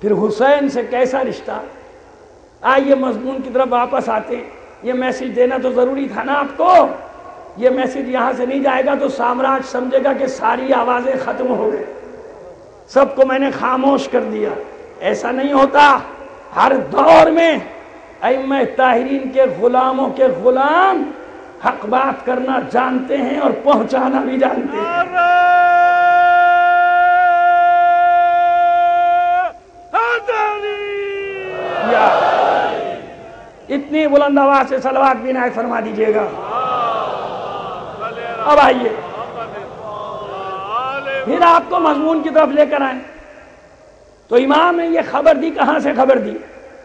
پھر حسین سے کیسا رشتہ. آئیے مضمون کی طرف واپس آتے ہیں. یہ میسج دینا تو ضروری تھا نا آپ کو. یہ میسج یہاں سے نہیں جائے گا تو سامراج سمجھے گا کہ ساری آوازیں ختم ہو گئی, سب کو میں نے خاموش کر دیا. ایسا نہیں ہوتا. ہر دور میں ائمہ طاہرین کے غلاموں کے غلام حق بات کرنا جانتے ہیں اور پہنچانا بھی جانتے ہیں. اتنی بلند آواز سے صلوات بھی نائے فرما دیجئے گا. اب آئیے پھر آپ کو مضمون کی طرف لے کر آئیں. تو امام نے یہ خبر دی, کہاں سے خبر دی؟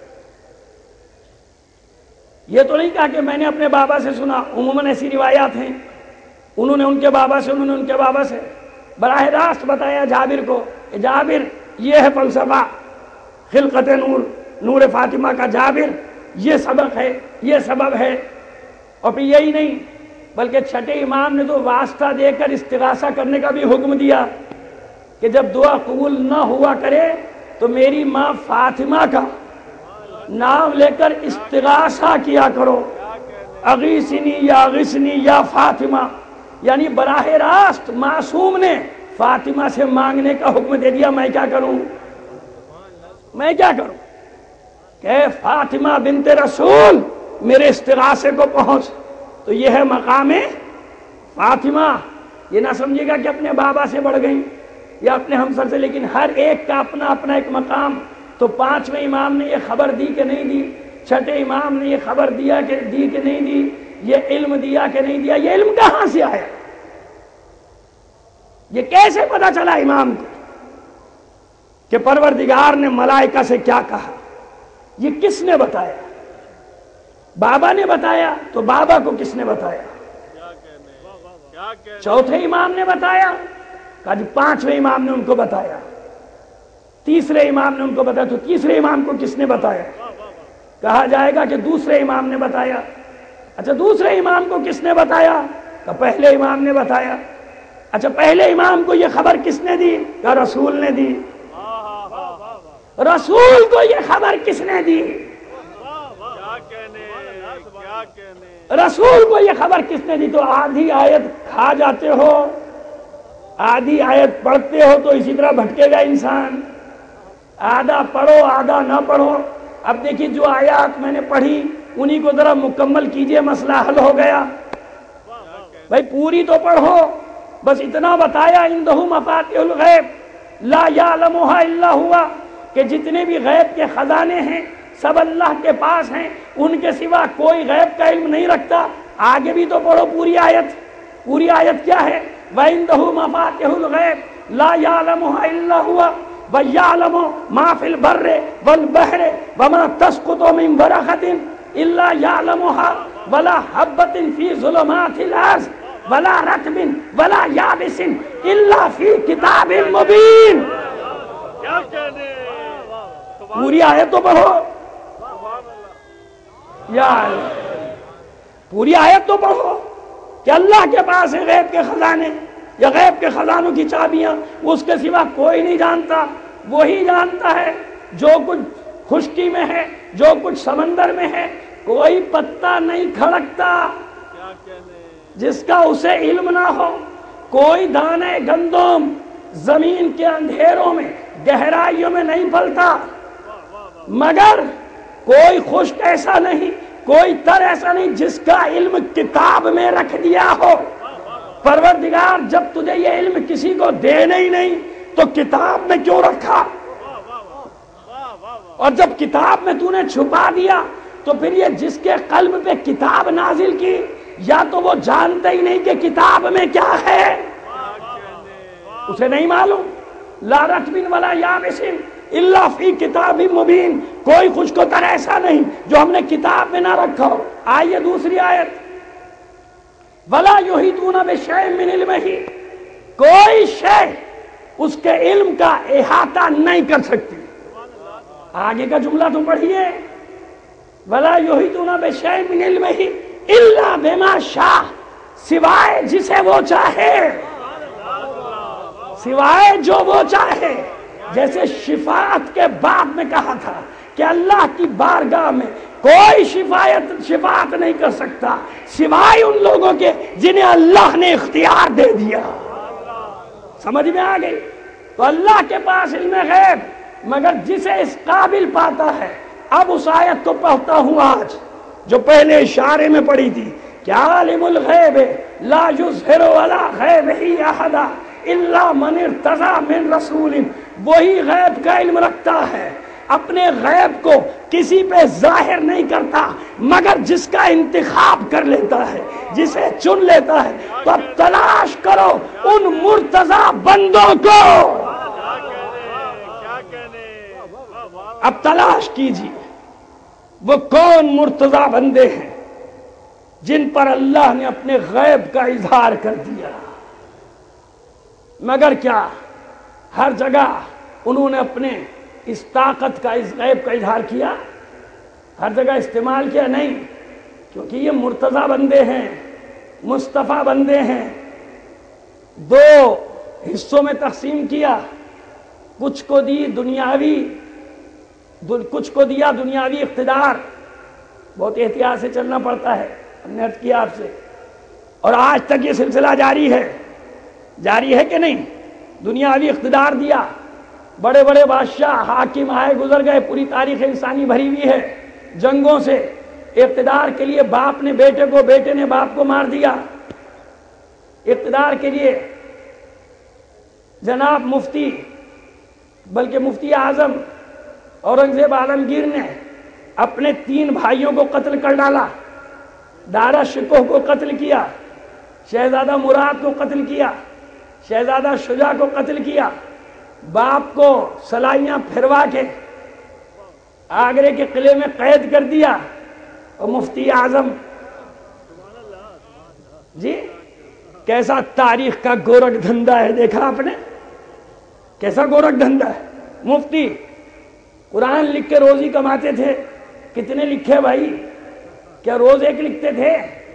یہ تو نہیں کہا کہ میں نے اپنے بابا سے سنا. عموماً ایسی روایات ہیں, انہوں نے ان کے بابا سے, انہوں نے ان کے بابا سے. براہ راست بتایا جابر کو کہ جابر یہ ہے فلسفہ, خلقت نور, نور فاطمہ کا جابر, یہ سبق ہے, یہ سبب ہے. اور پھر یہی نہیں بلکہ چھٹے امام نے تو واسطہ دے کر استغاثہ کرنے کا بھی حکم دیا کہ جب دعا قبول نہ ہوا کرے تو میری ماں فاطمہ کا نام لے کر استغاثہ کیا کرو. اغیثنی یا اغثنی یا فاطمہ, یعنی براہ راست معصوم نے فاطمہ سے مانگنے کا حکم دے دیا. میں کیا کروں, میں کیا کروں کہ فاطمہ بنت رسول میرے استغاثے کو پہنچ. تو یہ ہے مقام فاطمہ. یہ نہ سمجھے گا کہ اپنے بابا سے بڑھ گئی یا اپنے ہمسر سے, لیکن ہر ایک کا اپنا اپنا ایک مقام. تو پانچویں امام نے یہ خبر دی کہ نہیں دی, چھٹے امام نے یہ خبر دیا کہ دی کہ نہیں دی, یہ علم دیا کہ نہیں دیا. یہ علم کہاں سے آیا, یہ کیسے پتا چلا امام کو کہ پروردگار نے ملائکہ سے کیا کہا؟ یہ کس نے بتایا؟ بابا نے بتایا تو بابا کو کس نے بتایا؟ چوتھے امام نے بتایا, کہا جی پانچویں امام نے ان کو بتایا. تیسرے امام نے ان کو بتایا تو تیسرے امام کو کس نے بتایا؟ کہا جائے گا کہ دوسرے امام نے بتایا. اچھا دوسرے امام کو کس نے بتایا؟ کہ پہلے امام نے بتایا. اچھا پہلے امام کو یہ خبر کس نے دی؟ کہ رسول نے دی. رسول کو یہ خبر کس نے دی؟ رسول کو یہ خبر کس نے دی؟ تو آدھی آیت کھا جاتے ہو, آدھی آیت پڑھتے ہو تو اسی طرح بھٹکے گا انسان. آدھا پڑھو آدھا نہ پڑھو. اب دیکھیے جو آیات میں نے پڑھی انہی کو ذرا مکمل کیجئے, مسئلہ حل ہو گیا. بھائی پوری تو پڑھو, بس اتنا بتایا عندہ مفاتیح الغیب لا یعلمھا الا ہوا, کہ جتنے بھی غیب کے خزانے ہیں سب اللہ کے پاس ہیں, ان کے سوا کوئی غیب کا علم نہیں رکھتا. آگے بھی تو پڑھو پوری آیت. پوری آیت کیا ہے؟ وَعِندَهُ مَفَاتِحُ الْغَيْبِ لَا يَعْلَمُهَا إِلَّا هُوَ وَيَعْلَمُ مَا فِي الْبَرِّ وَالْبَحْرِ وَمَا تَسْقُطُ مِنْ وَرَقَةٍ إِلَّا يَعْلَمُهَا وَلَا حَبَّةٍ فِي ظُلُمَاتِ الْأَرْضِ وَلَا رَطْبٍ وَلَا يَابِسٍ إِلَّا فِي كِتَابٍ مُبِينٍ. پوری آیت تو پڑھو یار, پوری آیت تو پڑھو کہ اللہ کے پاس ہے غیب کے خزانے یا غیب کے خزانوں کی چابیاں, اس کے سوا کوئی نہیں جانتا. وہی جانتا ہے جو کچھ خشکی میں ہے, جو کچھ سمندر میں ہے. کوئی پتا نہیں کھڑکتا جس کا اسے علم نہ ہو. کوئی دانے گندم زمین کے اندھیروں میں گہرائیوں میں نہیں پھلتا, مگر کوئی خشک ایسا نہیں, کوئی تر ایسا نہیں جس کا علم کتاب میں رکھ دیا ہو. پروردگار جب تجھے یہ علم کسی کو دینا ہی نہیں تو کتاب میں کیوں رکھا؟ اور جب کتاب میں تو نے چھپا دیا تو پھر یہ جس کے قلب پہ کتاب نازل کی, یا تو وہ جانتا ہی نہیں کہ کتاب میں کیا ہے, اسے نہیں معلوم. لا رطب ولا یابس الا فی کتاب مبین, کوئی خشک و تر ایسا نہیں جو ہم نے کتاب میں نہ رکھا ہو. آئیے دوسری آیت, ولا یحیطون بشیء من علمہ, کوئی شے اس کے علم کا احاطہ نہیں کر سکتی. آگے کا جملہ تو پڑھیے, ولا یحیطون بشیء من علمہ الا بما شاء, سوائے جسے وہ چاہے, سوائے جو وہ چاہے. جیسے شفاعت کے بعد میں کہا تھا کہ اللہ کی بارگاہ میں کوئی شفاعت نہیں کر سکتا سوائے ان لوگوں کے جنہیں اللہ نے اختیار دے دیا. سمجھ میں آ گئی؟ تو اللہ کے پاس علم غیب، مگر جسے اس قابل پاتا ہے. اب اس آیت کو پڑھتا ہوں آج جو پہلے اشارے میں پڑھی تھی کہ عالم الغیب لا یظہر علی غیبہ احدا الا من ارتضی من رسول. وہی غیب کا علم رکھتا ہے، اپنے غیب کو کسی پہ ظاہر نہیں کرتا مگر جس کا انتخاب کر لیتا ہے، جسے چن لیتا ہے. تو اب تلاش کرو ان مرتضی بندوں کو، اب تلاش کیجیے وہ کون مرتضی بندے ہیں جن پر اللہ نے اپنے غیب کا اظہار کر دیا. مگر کیا ہر جگہ انہوں نے اپنے اس طاقت کا، اس غیب کا اظہار کیا؟ ہر جگہ استعمال کیا؟ نہیں، کیونکہ یہ مرتضی بندے ہیں، مصطفیٰ بندے ہیں. دو حصوں میں تقسیم کیا، کچھ کو دی دنیاوی، کچھ کو دیا دنیاوی اقتدار. بہت احتیاط سے چلنا پڑتا ہے، ہم نے عرض کیا آپ سے، اور آج تک یہ سلسلہ جاری ہے. جاری ہے کہ نہیں؟ دنیاوی اقتدار دیا، بڑے بڑے بادشاہ حاکم آئے گزر گئے، پوری تاریخ انسانی بھری ہوئی ہے جنگوں سے. اقتدار کے لیے باپ نے بیٹے کو، بیٹے نے باپ کو مار دیا. اقتدار کے لیے جناب مفتی، بلکہ مفتی اعظم اورنگزیب عالمگیر نے اپنے 3 بھائیوں کو قتل کر ڈالا. دارا شکوہ کو قتل کیا، شہزادہ مراد کو قتل کیا، شہزادہ شجاع کو قتل کیا. باپ کو سلائیاں پھروا کے آگرے کے قلعے میں قید کر دیا. اور مفتی اعظم جی کیسا تاریخ کا گورکھ دھندا ہے، دیکھا آپ نے کیسا گورکھ دھندا ہے. مفتی قرآن لکھ کے روزی کماتے تھے. کتنے لکھے بھائی؟ کیا روز ایک لکھتے تھے؟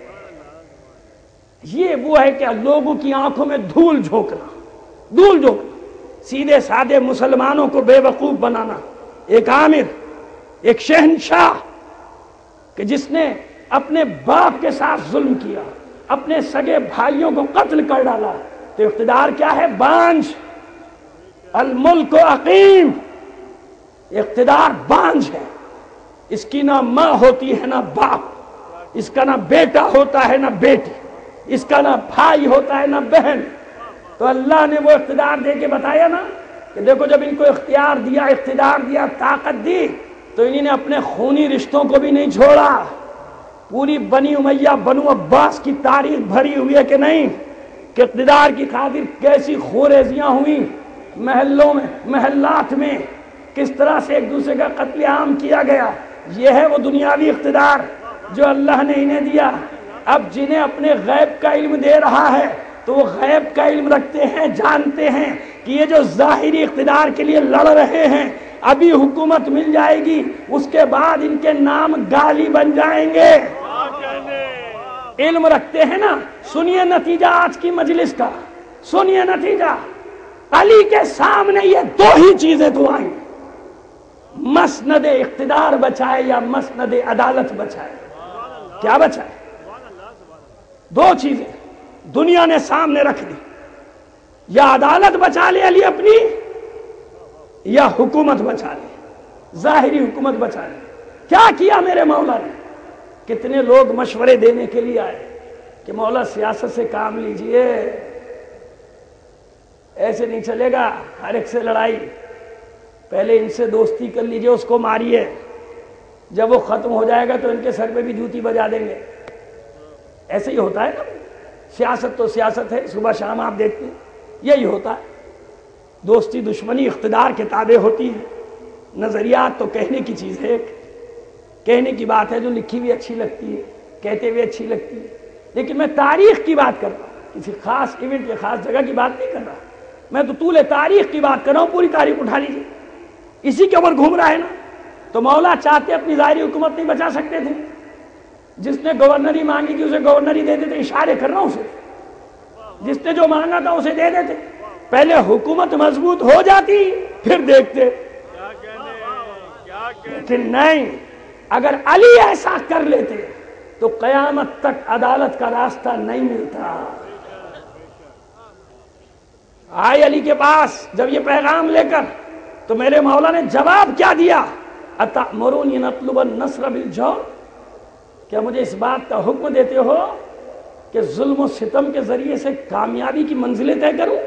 یہ وہ ہے کہ لوگوں کی آنکھوں میں دھول جھونکنا، دھول جھونکنا، سیدھے سادے مسلمانوں کو بے وقوف بنانا. ایک عامر، ایک شہنشاہ کہ جس نے اپنے باپ کے ساتھ ظلم کیا، اپنے سگے بھائیوں کو قتل کر ڈالا. تو اقتدار کیا ہے؟ بانجھ. الملک عقیم، اقتدار بانجھ ہے. اس کی نہ ماں ہوتی ہے نہ باپ، اس کا نہ بیٹا ہوتا ہے نہ بیٹی، اس کا نہ بھائی ہوتا ہے نہ بہن. تو اللہ نے وہ اقتدار دے کے بتایا نا کہ دیکھو جب ان کو اختیار دیا، اقتدار دیا، طاقت دی، تو انہی نے اپنے خونی رشتوں کو بھی نہیں چھوڑا. پوری بنی امیہ بنو عباس کی تاریخ بھری ہوئی ہے کہ نہیں کہ اقتدار کی خاطر کیسی خوریزیاں ہوئیں محلوں میں، محلات میں، کس طرح سے ایک دوسرے کا قتل عام کیا گیا. یہ ہے وہ دنیاوی اقتدار جو اللہ نے انہیں دیا. اب جنہیں اپنے غیب کا علم دے رہا ہے تو وہ غیب کا علم رکھتے ہیں، جانتے ہیں کہ یہ جو ظاہری اقتدار کے لیے لڑ رہے ہیں ابھی حکومت مل جائے گی، اس کے بعد ان کے نام گالی بن جائیں گے. علم رکھتے ہیں نا. سنیے نتیجہ آج کی مجلس کا، سنیے نتیجہ. علی کے سامنے یہ 2 ہی چیزیں تو آئیں، مسند اقتدار بچائے یا مسند عدالت بچائے. کیا بچائے؟ 2 چیزیں دنیا نے سامنے رکھ دی. یا عدالت بچا لے علی اپنی، یا حکومت بچا لے، ظاہری حکومت بچا لے. کیا کیا میرے مولا نے؟ کتنے لوگ مشورے دینے کے لیے آئے کہ مولا سیاست سے کام لیجئے، ایسے نہیں چلے گا، ہر ایک سے لڑائی، پہلے ان سے دوستی کر لیجئے، اس کو ماریے، جب وہ ختم ہو جائے گا تو ان کے سر پہ بھی جوتی بجا دیں گے. ایسے ہی ہوتا ہے نا. سیاست تو سیاست ہے، صبح شام آپ دیکھتے ہیں یہی ہوتا ہے. دوستی دشمنی اقتدار کے تابع ہوتی ہے. نظریات تو کہنے کی چیز ہے، کہنے کی بات ہے جو لکھی ہوئی اچھی لگتی ہے، کہتے ہوئے اچھی لگتی ہے. لیکن میں تاریخ کی بات کر رہا ہوں، کسی خاص ایونٹ یا خاص جگہ کی بات نہیں کر رہا. میں تو طول تاریخ کی بات کر رہا ہوں. پوری تاریخ اٹھا لیجیے، اسی کے اوپر گھوم رہا ہے نا. تو مولا چاہتے اپنی ظاہری حکومت نہیں بچا سکتے تھے؟ جس نے گورنری مانگی تھی اسے گورنری دے دیتے. اشارے کر رہا ہوں اسے، جس نے جو مانگا تھا اسے دے دیتے. پہلے حکومت مضبوط ہو جاتی پھر دیکھتے. لیکن نہیں، اگر علی ایسا کر لیتے تو قیامت تک عدالت کا راستہ نہیں ملتا. آئے علی کے پاس جب یہ پیغام لے کر تو میرے مولا نے جواب کیا دیا؟ اتأمرونی ان اطلب النصر بالجور، کیا مجھے اس بات کا حکم دیتے ہو کہ ظلم و ستم کے ذریعے سے کامیابی کی منزلیں طے کروں؟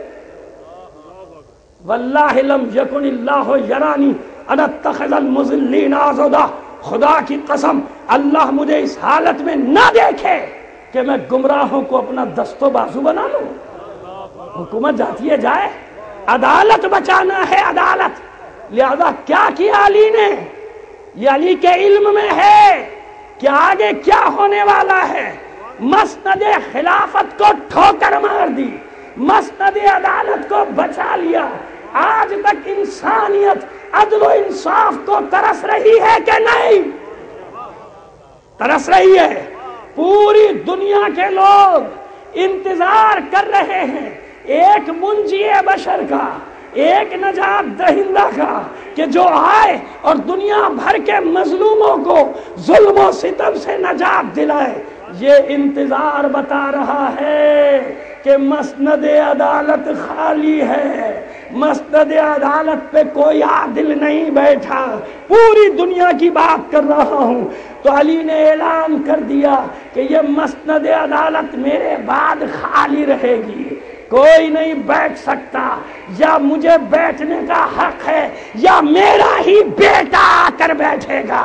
واللہ لم یکن اللہ یرانی ان اتخذ المذلین عضدا، خدا کی قسم اللہ مجھے اس حالت میں نہ دیکھے کہ میں گمراہوں کو اپنا دست و بازو بنا لوں. حکومت جاتی ہے جائے، عدالت بچانا ہے عدالت. لہذا کیا کیا علی نے؟ یہ علی کے علم میں ہے کہ آگے کیا ہونے والا ہے. مسند خلافت کو ٹھوکر مار دی، مسند عدالت کو بچا لیا. آج تک انسانیت عدل و انصاف کو ترس رہی ہے کہ نہیں؟ ترس رہی ہے. پوری دنیا کے لوگ انتظار کر رہے ہیں ایک منجی بشر کا، ایک نجات دہندہ کا، کہ جو آئے اور دنیا بھر کے مظلوموں کو ظلم و ستم سے نجات دلائے. یہ انتظار بتا رہا ہے کہ مسند عدالت خالی ہے، مسند عدالت پہ کوئی عادل نہیں بیٹھا. پوری دنیا کی بات کر رہا ہوں. تو علی نے اعلان کر دیا کہ یہ مسند عدالت میرے بعد خالی رہے گی، کوئی نہیں بیٹھ سکتا. یا مجھے بیٹھنے کا حق ہے یا میرا ہی بیٹا آ کر بیٹھے گا.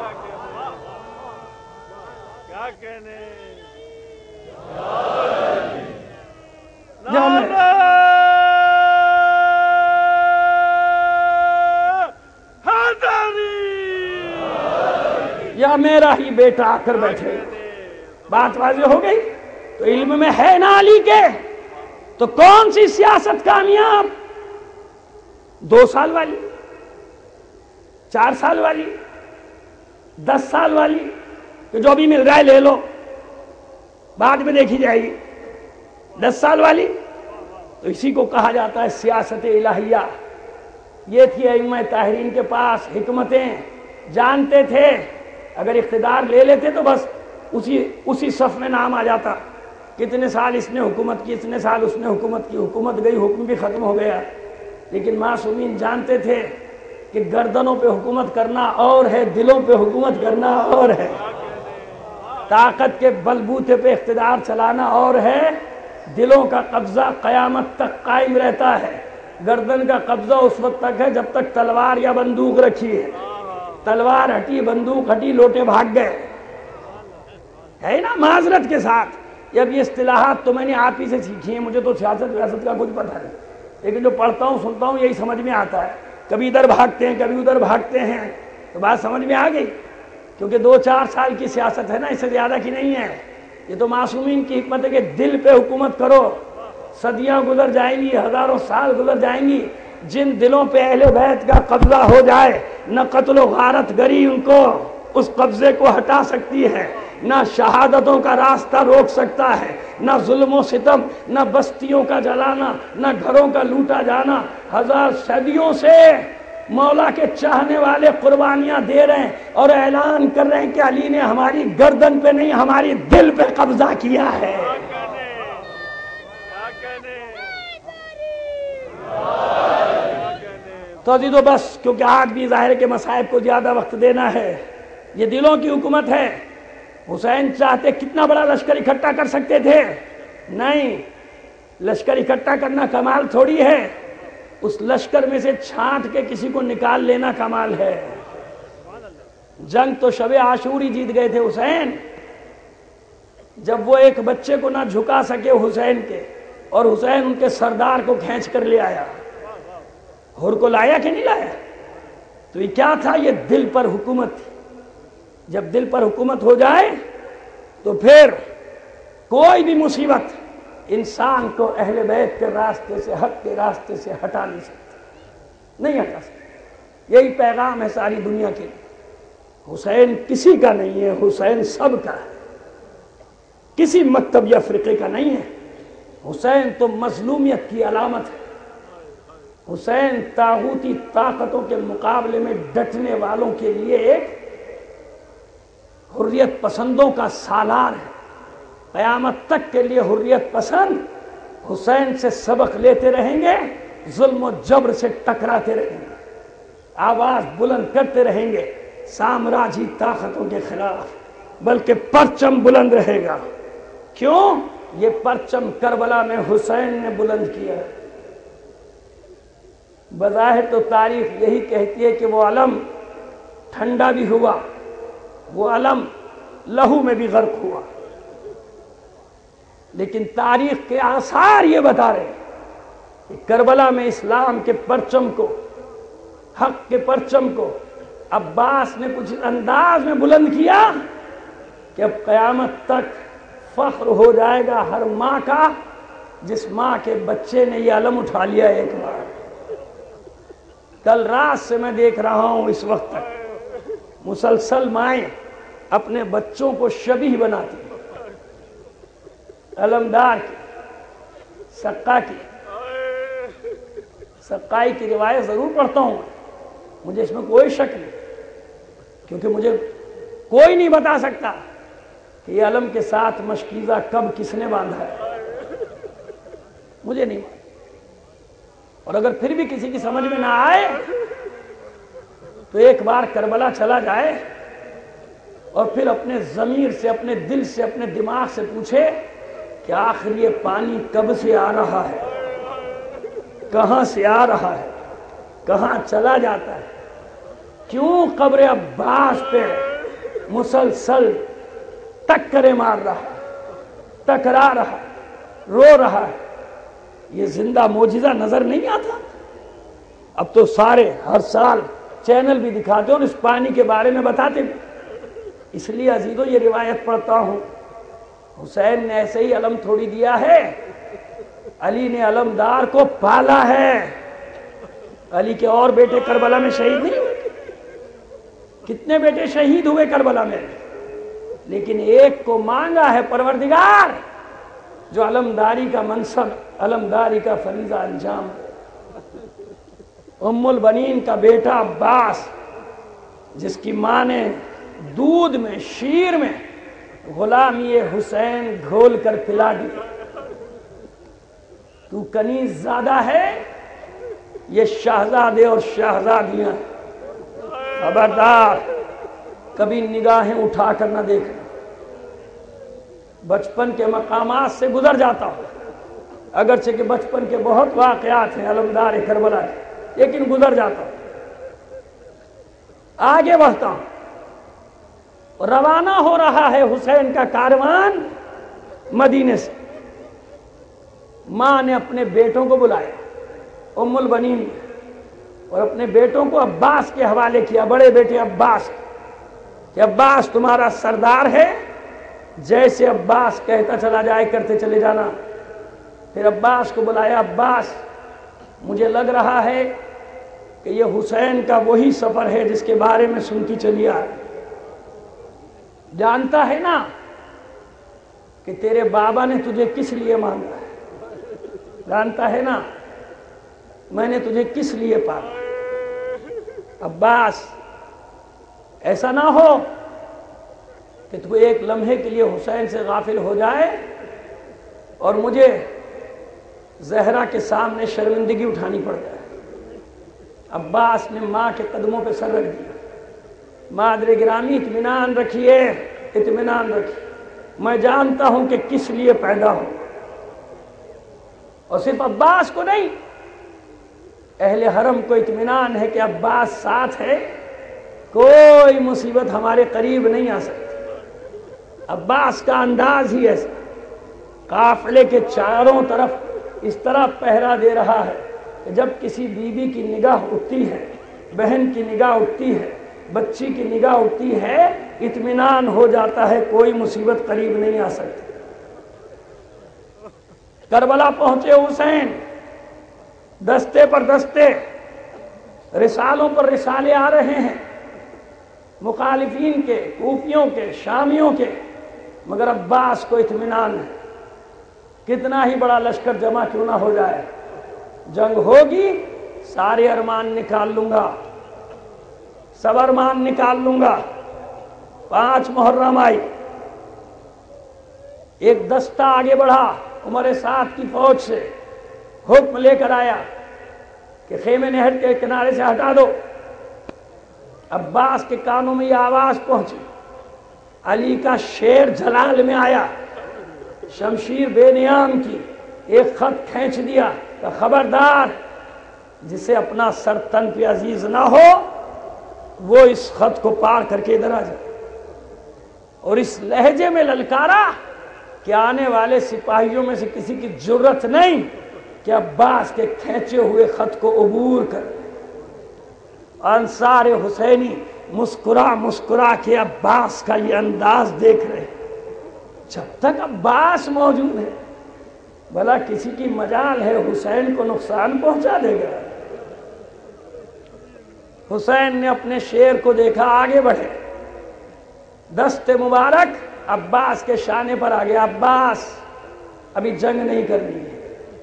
کیا کہنے؟ یا میرا ہی بیٹا آ کر بیٹھے گا. بات واضح ہو گئی. تو علم میں ہے نا علی کے، تو کون سی سیاست کامیاب؟ 2 سال والی، 4 سال والی، 10 سال والی کہ جو بھی مل رہا ہے لے لو، بعد میں دیکھی جائے گی. 10 سال والی تو اسی کو کہا جاتا ہے سیاست الہیہ. یہ تھی ائمہ طاہرین کے پاس حکمتیں. جانتے تھے اگر اقتدار لے لیتے تو بس اسی صف میں نام آ جاتا. کتنے سال اس نے حکومت کی، اتنے سال اس نے حکومت کی، حکومت گئی، حکم بھی ختم ہو گیا. لیکن معصومین جانتے تھے کہ گردنوں پہ حکومت کرنا اور ہے، دلوں پہ حکومت کرنا اور ہے. طاقت کے بلبوتے پہ اقتدار چلانا اور ہے، دلوں کا قبضہ قیامت تک قائم رہتا ہے. گردن کا قبضہ اس وقت تک ہے جب تک تلوار یا بندوق رکھی ہے. تلوار ہٹی، بندوق ہٹی، لوٹے بھاگ گئے، ہے نا معذرت کے ساتھ. اب یہ اصطلاحات تو میں نے آپ ہی سے سیکھی ہیں، مجھے تو سیاست ویاست کا کچھ پتہ نہیں، لیکن جو پڑھتا ہوں سنتا ہوں یہی سمجھ میں آتا ہے. کبھی ادھر بھاگتے ہیں کبھی ادھر بھاگتے ہیں، تو بات سمجھ میں آ گئی. کیونکہ 2-4 سال کی سیاست ہے نا، اس سے زیادہ کی نہیں ہے. یہ تو معصومین کی حکمت ہے کہ دل پہ حکومت کرو. صدیاں گزر جائیں گی، ہزاروں سال گزر جائیں گی، جن دلوں پہ اہل بیت کا قبضہ ہو جائے، نہ قتل و غارت گری ان کو اس قبضے کو ہٹا سکتی ہے، نہ شہادتوں کا راستہ روک سکتا ہے، نہ ظلم و ستم، نہ بستیوں کا جلانا، نہ گھروں کا لوٹا جانا. 1000 صدیوں سے مولا کے چاہنے والے قربانیاں دے رہے ہیں اور اعلان کر رہے ہیں کہ علی نے ہماری گردن پہ نہیں ہماری دل پہ قبضہ کیا ہے. تو عزیزو بس، کیونکہ آج بھی ظاہر کے مصائب کو زیادہ وقت دینا ہے. یہ دلوں کی حکومت ہے. حسین چاہتے کتنا بڑا لشکر اکٹھا کر سکتے تھے؟ نہیں. لشکر اکٹھا کرنا کمال تھوڑی ہے، اس لشکر میں سے چھانٹ کے کسی کو نکال لینا کمال ہے. جنگ تو شب عاشوری جیت گئے تھے حسین، جب وہ ایک بچے کو نہ جھکا سکے حسین کے، اور حسین ان کے سردار کو کھینچ کر لے آیا. ہر کو لایا کہ نہیں لایا؟ تو یہ کیا تھا؟ یہ دل پر حکومت تھی. جب دل پر حکومت ہو جائے تو پھر کوئی بھی مصیبت انسان کو اہل بیت کے راستے سے، حق کے راستے سے ہٹا نہیں سکتی، نہیں ہٹا سکتی. یہی پیغام ہے ساری دنیا کے لیے. حسین کسی کا نہیں ہے، حسین سب کا ہے، کسی مکتب یا فرقے کا نہیں ہے. حسین تو مظلومیت کی علامت ہے. حسین طاغوتی طاقتوں کے مقابلے میں ڈٹنے والوں کے لیے ایک حریت پسندوں کا سالار ہے. قیامت تک کے لیے حریت پسند حسین سے سبق لیتے رہیں گے، ظلم و جبر سے ٹکراتے رہیں گے، آواز بلند کرتے رہیں گے سامراجی طاقتوں کے خلاف، بلکہ پرچم بلند رہے گا. کیوں؟ یہ پرچم کربلا میں حسین نے بلند کیا. بظاہر تو تاریخ یہی کہتی ہے کہ وہ علم ٹھنڈا بھی ہوا، وہ علم لہو میں بھی غرق ہوا، لیکن تاریخ کے آثار یہ بتا رہے ہیں کہ کربلا میں اسلام کے پرچم کو، حق کے پرچم کو عباس نے کچھ انداز میں بلند کیا کہ اب قیامت تک فخر ہو جائے گا ہر ماں کا جس ماں کے بچے نے یہ علم اٹھا لیا ایک بار. کل رات سے میں دیکھ رہا ہوں اس وقت تک مسلسل مائیں اپنے بچوں کو شبیہ بناتی، علمدار کی، سقا کی. سقائی کی روایت ضرور پڑھتا ہوں، مجھے اس میں کوئی شک نہیں، کیونکہ مجھے کوئی نہیں بتا سکتا کہ یہ علم کے ساتھ مشکیزہ کب کس نے باندھا ہے، مجھے نہیں معلوم. اور اگر پھر بھی کسی کی سمجھ میں نہ آئے تو ایک بار کربلا چلا جائے اور پھر اپنے ضمیر سے، اپنے دل سے، اپنے دماغ سے پوچھے کہ آخر یہ پانی کب سے آ رہا ہے، کہاں سے آ رہا ہے، کہاں چلا جاتا ہے، کیوں قبر عباس پہ مسلسل ٹکریں مار رہا ہے، ٹکرا رہا ہے، رو رہا ہے. یہ زندہ معجزہ نظر نہیں آتا؟ اب تو سارے ہر سال چینل بھی دکھاتے اور اس پانی کے بارے میں بتاتے بھی. اس لیے عزیزو یہ روایت پڑھتا ہوں، حسین نے ایسے ہی علم تھوڑی دیا ہے، علی نے علمدار کو پالا ہے. علی کے اور بیٹے کربلا میں شہید نہیں ہوئے؟ کتنے بیٹے شہید ہوئے کربلا میں، لیکن ایک کو مانگا ہے پروردگار جو علمداری کا منصب، علمداری کا فریضہ انجام. ام البنین کا بیٹا عباس، جس کی ماں نے دودھ میں، شیر میں غلامی حسین گھول کر پلا دی. تو کنیز زیادہ ہے، یہ شہزادے اور شہزادیاں، خبردار کبھی نگاہیں اٹھا کر نہ دیکھنا. بچپن کے مقامات سے گزر جاتا ہوں، اگرچہ کہ بچپن کے بہت واقعات ہیں علمدار کربلا کے، لیکن گزر جاتا ہوں. آگے بڑھتا ہوں، روانہ ہو رہا ہے حسین کا کاروان مدینے سے. ماں نے اپنے بیٹوں کو بلایا، ام البنین نے، اور اپنے بیٹوں کو عباس کے حوالے کیا، بڑے بیٹے عباس، کہ عباس تمہارا سردار ہے، جیسے عباس کہتا چلا جائے کرتے چلے جانا. پھر عباس کو بلایا، عباس مجھے لگ رہا ہے کہ یہ حسین کا وہی سفر ہے جس کے بارے میں سنتی چلی آ رہی. جانتا ہے نا کہ تیرے بابا نے تجھے کس لیے مانگا ہے، جانتا ہے نا میں نے تجھے کس لیے پالا. عباس ایسا نہ ہو کہ تو ایک لمحے کے لیے حسین سے غافل ہو جائے اور مجھے زہرا کے سامنے شرمندگی اٹھانی پڑ جائے. عباس نے ماں کے قدموں پہ سر رکھ دیا. مادر گرامی اطمینان رکھیے، اطمینان رکھیے، میں جانتا ہوں کہ کس لیے پیدا ہوں. اور صرف عباس کو نہیں، اہل حرم کو اطمینان ہے کہ عباس ساتھ ہے، کوئی مصیبت ہمارے قریب نہیں آ سکتی. عباس کا انداز ہی ایسا، قافلے کے چاروں طرف اس طرح پہرا دے رہا ہے کہ جب کسی بیوی کی نگاہ اٹھتی ہے، بہن کی نگاہ اٹھتی ہے، بچی کی نگاہ اٹھتی ہے، اطمینان ہو جاتا ہے کوئی مصیبت قریب نہیں آ سکتی. کربلا پہنچے حسین، دستے پر دستے، رسالوں پر رسالے آ رہے ہیں، مخالفین کے، کوفیوں کے، شامیوں کے، مگر عباس کو اطمینان ہے. کتنا ہی بڑا لشکر جمع کیوں نہ ہو جائے، جنگ ہوگی، سارے ارمان نکال لوں گا، سب ارمان نکال لوں گا۔ 5 محرم آئی، ایک دستہ آگے بڑھا عمر سعد کی فوج سے، حکم لے کر آیا کہ خیمے نہر کے کنارے سے ہٹا دو۔ عباس کے کانوں میں یہ آواز پہنچی، علی کا شیر جلال میں آیا، شمشیر بے نیام کی، ایک خط کھینچ دیا کہ خبردار جسے اپنا سر تن پہ عزیز نہ ہو وہ اس خط کو پار کر کے ادھر آ جائے، اور اس لہجے میں للکارا کہ آنے والے سپاہیوں میں سے کسی کی جرت نہیں کہ عباس کے کھینچے ہوئے خط کو عبور کر۔ انصار حسینی مسکرا مسکرا کے عباس کا یہ انداز دیکھ رہے، جب تک عباس موجود ہے بھلا کسی کی مجال ہے حسین کو نقصان پہنچا دے گا؟ حسین نے اپنے شیر کو دیکھا، آگے بڑھے، دست مبارک عباس کے شانے پر آ گیا۔ عباس ابھی جنگ نہیں کرنی ہے۔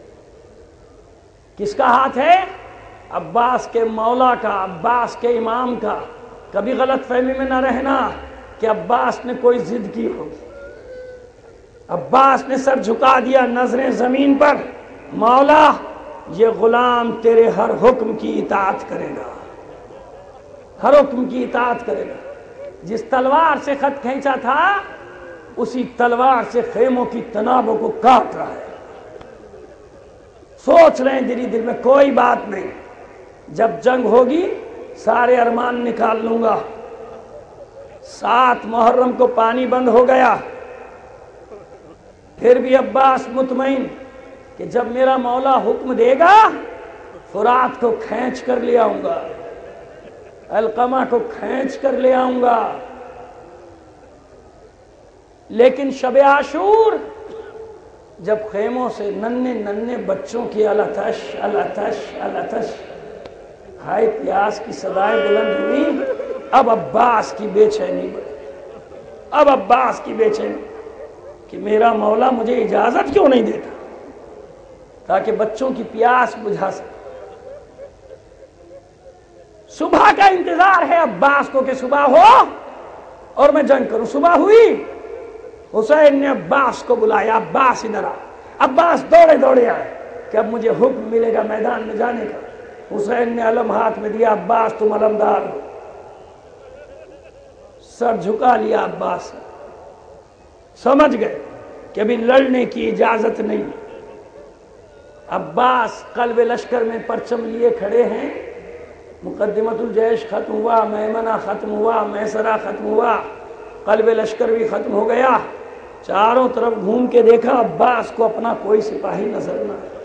کس کا ہاتھ ہے؟ عباس کے مولا کا، عباس کے امام کا۔ کبھی غلط فہمی میں نہ رہنا کہ عباس نے کوئی ضد کی ہوگی۔ عباس نے سر جھکا دیا، نظریں زمین پر۔ مولا یہ غلام تیرے ہر حکم کی اطاعت کرے گا، ہر حکم کی اطاعت کرے گا۔ جس تلوار سے خط کھینچا تھا اسی تلوار سے خیموں کی تنابوں کو کاٹ رہا ہے۔ سوچ رہے ہیں دلی دل میں کوئی بات نہیں، جب جنگ ہوگی سارے ارمان نکال لوں گا۔ 7 محرم کو پانی بند ہو گیا، پھر بھی عباس مطمئن کہ جب میرا مولا حکم دے گا فرات کو کھینچ کر لے آؤں گا، القمہ کو کھینچ کر لے آؤں گا۔ لیکن شب عاشور جب خیموں سے ننھے ننھے بچوں کی الاتش الاتش الاتش ہائے پیاس کی صدائیں بلند ہوئی، اب عباس کی بے چینی بڑھی، اب عباس کی بے چینی کہ میرا مولا مجھے اجازت کیوں نہیں دیتا تاکہ بچوں کی پیاس بجھا سکے۔ صبح کا انتظار ہے عباس کو کہ صبح ہو اور میں جنگ کروں۔ صبح ہوئی، حسین نے عباس کو بلایا، عباس ادھر آ۔ عباس دوڑے دوڑے آئے کہ اب مجھے حکم ملے گا میدان میں جانے کا۔ حسین نے علم ہاتھ میں دیا، عباس تم علمدار ہو۔ سر جھکا لیا عباس نے، سمجھ گئے کہ ابھی لڑنے کی اجازت نہیں۔ عباس قلب لشکر میں پرچم لیے کھڑے ہیں، مقدمت الجیش ختم ہوا، میمنہ ختم ہوا، میسرہ ختم ہوا، قلب لشکر بھی ختم ہو گیا۔ چاروں طرف گھوم کے دیکھا، عباس کو اپنا کوئی سپاہی نظر نہ آیا۔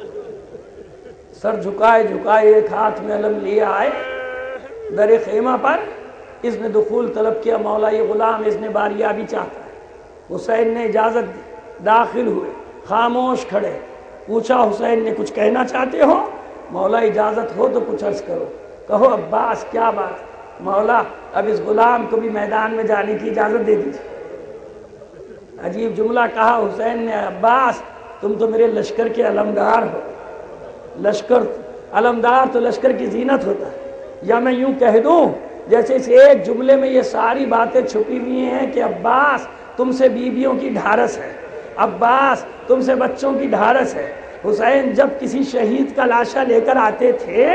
سر جھکائے جھکائے ایک ہاتھ میں علم لیے آئے در خیمہ پر، اس نے دخول طلب کیا، مولا یہ غلام اس نے باریابی چاہتا ہے۔ حسین نے اجازت دی، داخل ہوئے، خاموش کھڑے۔ پوچھا حسین نے کچھ کہنا چاہتے ہو؟ مولا اجازت ہو تو کچھ عرض کرو۔ کہو عباس کیا بات؟ مولا اب اس غلام کو بھی میدان میں جانے کی اجازت دے دیجیے۔ عجیب جملہ کہا حسین نے، عباس تم تو میرے لشکر کے علمدار ہو، لشکر علمدار تو لشکر کی زینت ہوتا ہے۔ یا میں یوں کہہ دوں جیسے اس ایک جملے میں یہ ساری باتیں چھپی ہوئی ہیں کہ عباس تم سے بیویوں کی ڈھارس ہے، عباس تم سے بچوں کی ڈھارس ہے۔ حسین جب کسی شہید کا لاشا لے کر آتے تھے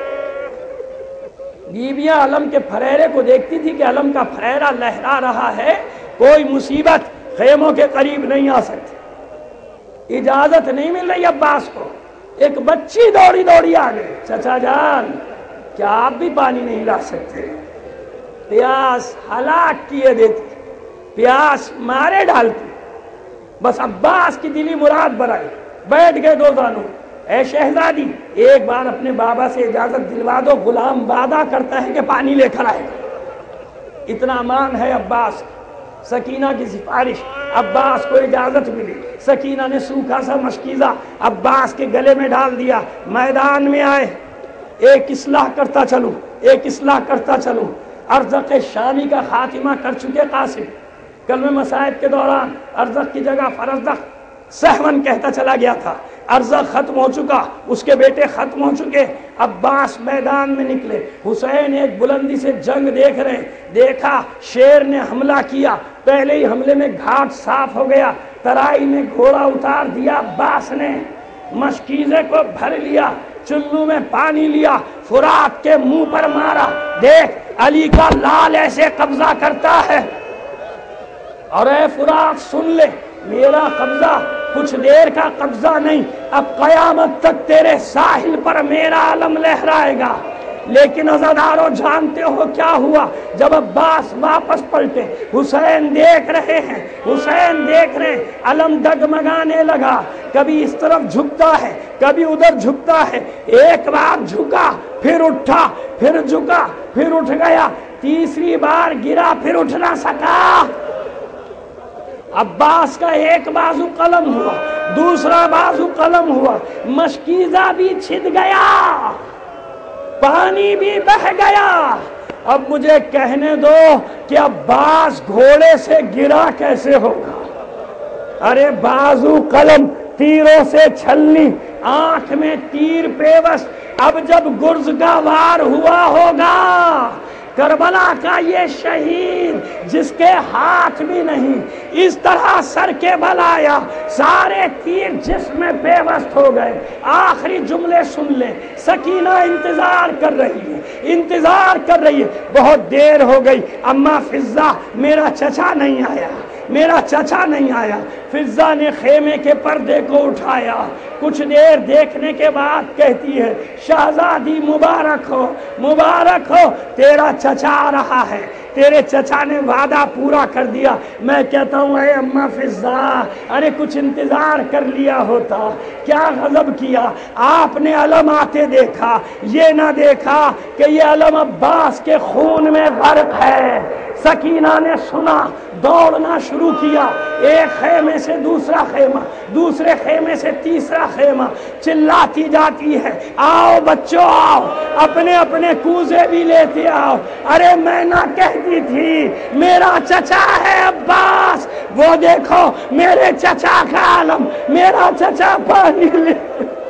بیویاں علم کے پھریرے کو دیکھتی تھی کہ علم کا پھریرا لہرا رہا ہے، کوئی مصیبت خیموں کے قریب نہیں آ سکتی۔ اجازت نہیں مل رہی عباس کو۔ ایک بچی دوڑی دوڑی آ گئی، چچا جان کیا آپ بھی پانی نہیں لا سکتے؟ پیاس ہلاک کیے دیتی، پیاس مارے ڈالتی۔ بس عباس کی دلی مراد برائی، بیٹھ گئے دو زانوں۔ اے شہزادی ایک بار اپنے بابا سے اجازت دلوا دو، غلام وعدہ کرتا ہے کہ پانی لے کر آئے گا۔ اتنا مان ہے عباس۔ سکینہ کی سفارش، عباس کو اجازت ملی۔ سکینہ نے سوکھا سا مشکیزہ عباس کے گلے میں ڈال دیا۔ میدان میں آئے، ایک اصلاح کرتا چلوں، ایک اصلاح کرتا چلوں۔ ارزق شامی کا خاتمہ کر چکے قاسم، کلمہ مصائب کے دوران ارزق کی جگہ فرزدق سہون کہتا چلا گیا تھا۔ عرضہ ختم ہو چکا، اس کے بیٹے ختم ہو چکے، عباس میدان میں نکلے، حسین ایک بلندی سے جنگ دیکھ رہے ہیں، دیکھا شیر نے حملہ کیا، پہلے ہی حملے میں گھاٹ صاف ہو گیا، ترائی میں گھوڑا اتار دیا عباس نے، مشکیزے کو بھر لیا، چلو میں پانی لیا، فرات کے منہ پر مارا، دیکھ علی کا لال ایسے قبضہ کرتا ہے، اور اے فرات سن لے، میرا قبضہ کچھ دیر کا قبضہ نہیں، اب قیامت تک تیرے ساحل پر میرا علم لہرائے گا۔ لیکن عزادارو جانتے ہو کیا ہوا؟ جب عباس واپس پلٹے، حسین دیکھ رہے ہیں، حسین دیکھ رہے ہیں، علم ڈگمگانے لگا، کبھی اس طرف جھکتا ہے، کبھی ادھر جھکتا ہے، ایک بار جھکا، پھر اٹھا، پھر جھکا، پھر اٹھ گیا، تیسری بار گرا، پھر اٹھ نہ سکا۔ عباس کا ایک بازو قلم ہوا، دوسرا بازو قلم ہوا، مشکیزہ بھی چھد گیا، پانی بھی بہہ گیا۔ اب مجھے کہنے دو کہ عباس گھوڑے سے گرا کیسے ہوگا؟ ارے بازو قلم، تیروں سے چھلنی، آنکھ میں تیر پیوست، اب جب گرز کا وار ہوا ہوگا، کربلا کا یہ شہید جس کے ہاتھ بھی نہیں، اس طرح سر کے بل آیا، سارے تیر جسم میں پیوست ہو گئے۔ آخری جملے سن لیں، سکینہ انتظار کر رہی ہے، انتظار کر رہی ہے، بہت دیر ہو گئی، اما فضہ میرا چچا نہیں آیا، میرا چچا نہیں آیا۔ فضہ نے خیمے کے پردے کو اٹھایا، کچھ دیر دیکھنے کے بعد کہتی ہے، شہزادی مبارک ہو، مبارک ہو، تیرا چچا آ رہا ہے، تیرے چچا نے وعدہ پورا کر دیا۔ میں کہتا ہوں اے اما فضہ، ارے کچھ انتظار کر لیا ہوتا، کیا غضب کیا، آپ نے علم آتے دیکھا، یہ نہ دیکھا کہ یہ علم عباس کے خون میں غرق ہے۔ سکینہ نے سنا، دوڑنا شروع کیا، ایک خیمے سے دوسرا خیمہ، دوسرے خیمے سے تیسرا خیمہ، چلاتی جاتی ہے، آؤ بچوں آؤ، اپنے اپنے کوزے بھی لیتے آؤ۔ ارے میں نہ کہتی تھی میرا چچا ہے عباس، وہ دیکھو میرے چچا کا علم، میرا چچا پانی لے